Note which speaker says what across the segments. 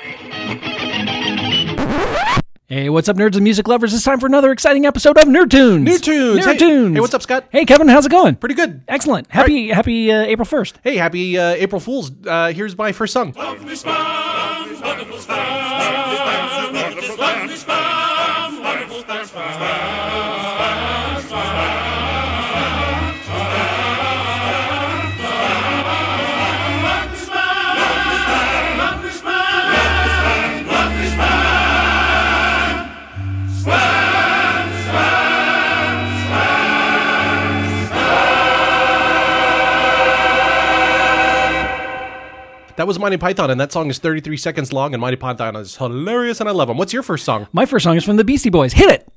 Speaker 1: Hey, what's up, nerds and music lovers? It's time for another exciting episode of Nerd Tunes.
Speaker 2: Nerd Tunes. Hey, what's up, Scott?
Speaker 1: Hey, Kevin, how's it going?
Speaker 2: Pretty good.
Speaker 1: Excellent. Happy April 1st.
Speaker 2: Hey, happy April Fool's. Here's my first song. That was Monty Python, and that song is 33 seconds long, and Monty Python is hilarious, and I love him. What's your first song?
Speaker 1: My first song is from the Beastie Boys. Hit it!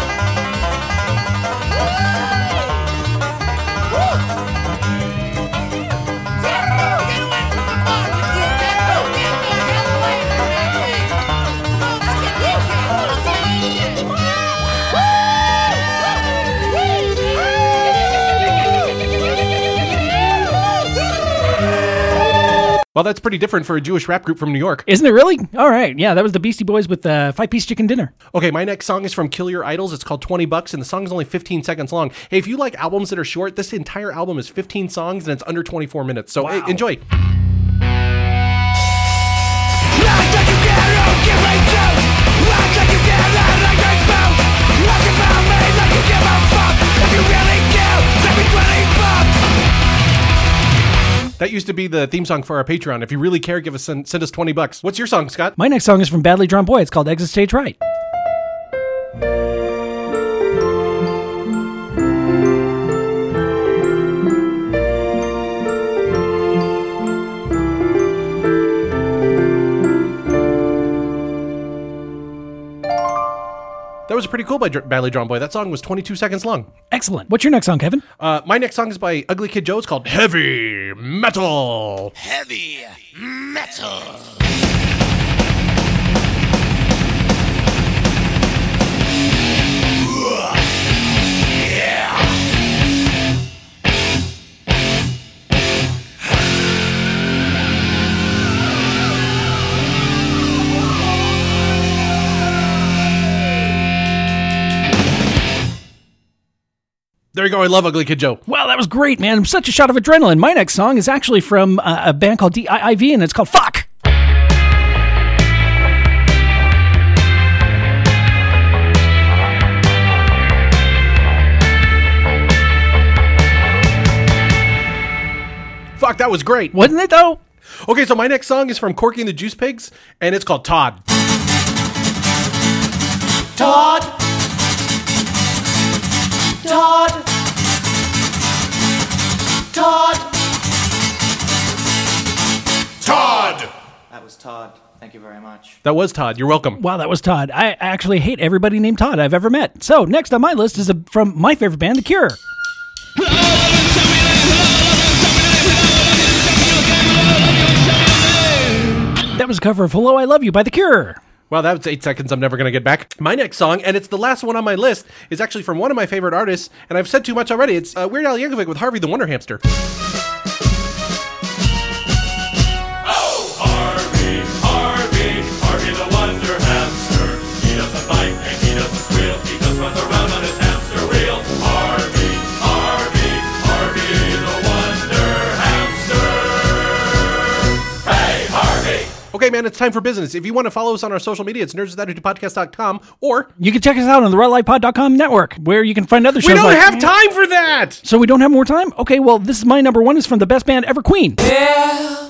Speaker 2: Well, that's pretty different for a Jewish rap group from New York.
Speaker 1: Isn't it really? All right. Yeah, that was the Beastie Boys with 5-piece chicken dinner.
Speaker 2: Okay, my next song is from Kill Your Idols. It's called $20, and the song is only 15 seconds long. Hey, if you like albums that are short, this entire album is 15 songs, and it's under 24 minutes. So, Hey, enjoy. That used to be the theme song for our Patreon. If you really care, send us $20. What's your song, Scott?
Speaker 1: My next song is from Badly Drawn Boy. It's called Exit Stage Right.
Speaker 2: That was pretty cool by Badly Drawn Boy. That song was 22 seconds long.
Speaker 1: Excellent. What's your next song, Kevin?
Speaker 2: My next song is by Ugly Kid Joe. It's called Heavy Metal.
Speaker 3: Heavy Metal.
Speaker 2: There you go. I love Ugly Kid Joe.
Speaker 1: Wow, that was great, man. Such a shot of adrenaline. My next song is actually from a band called DIIV, and it's called Fuck.
Speaker 2: Fuck, that was great.
Speaker 1: Wasn't it, though?
Speaker 2: Okay, so my next song is from Corky and the Juice Pigs, and it's called Todd.
Speaker 3: Todd. Todd. Todd. Todd. That was Todd. Thank you very much.
Speaker 2: That was Todd. You're welcome.
Speaker 1: Wow, that was Todd. I actually hate everybody named Todd I've ever met. So next on my list is from my favorite band, The Cure. That was a cover of Hello, I Love You by The Cure.
Speaker 2: Wow, that was 8 seconds I'm never going to get back. My next song, and it's the last one on my list, is actually from one of my favorite artists, and I've said too much already. It's Weird Al Yankovic with Harvey the Wonder Hamster.
Speaker 4: Oh, Harvey the Wonder Hamster. He doesn't bite and he doesn't squeal. He just runs around on his hamster wheel. Harvey the Wonder Hamster. Hey, Harvey.
Speaker 2: Okay, man, it's time for business. If you want to follow us on our social media, it's nerdswithattitudepodcast.com, or
Speaker 1: you can check us out on the RedLightPod.com network, where you can find other shows.
Speaker 2: We don't have time for that!
Speaker 1: So we don't have more time? Okay, well, this is my number one. Is from the best band ever, Queen.
Speaker 3: Yeah.